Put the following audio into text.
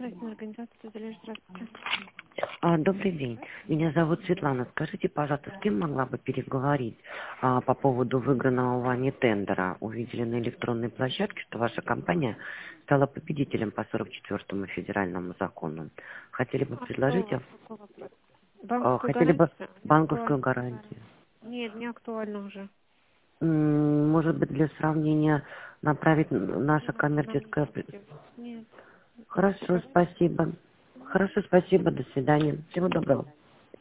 Государственная организация труда. Здравствуйте. Добрый день. Меня зовут Светлана. Скажите, пожалуйста, с кем могла бы переговорить по поводу выигранного вами тендера? Увидели на электронной площадке, что ваша компания стала победителем по 44-му федеральному закону. Хотели бы предложить, Какой вопрос? Банковскую хотели бы гарантию? Не банковскую актуально. гарантию. Нет, не актуально уже. Может быть, для сравнения направить наше Нам не коммерческое... подойдет. Нет. Хорошо, спасибо. Хорошо, спасибо. До свидания. Всего доброго.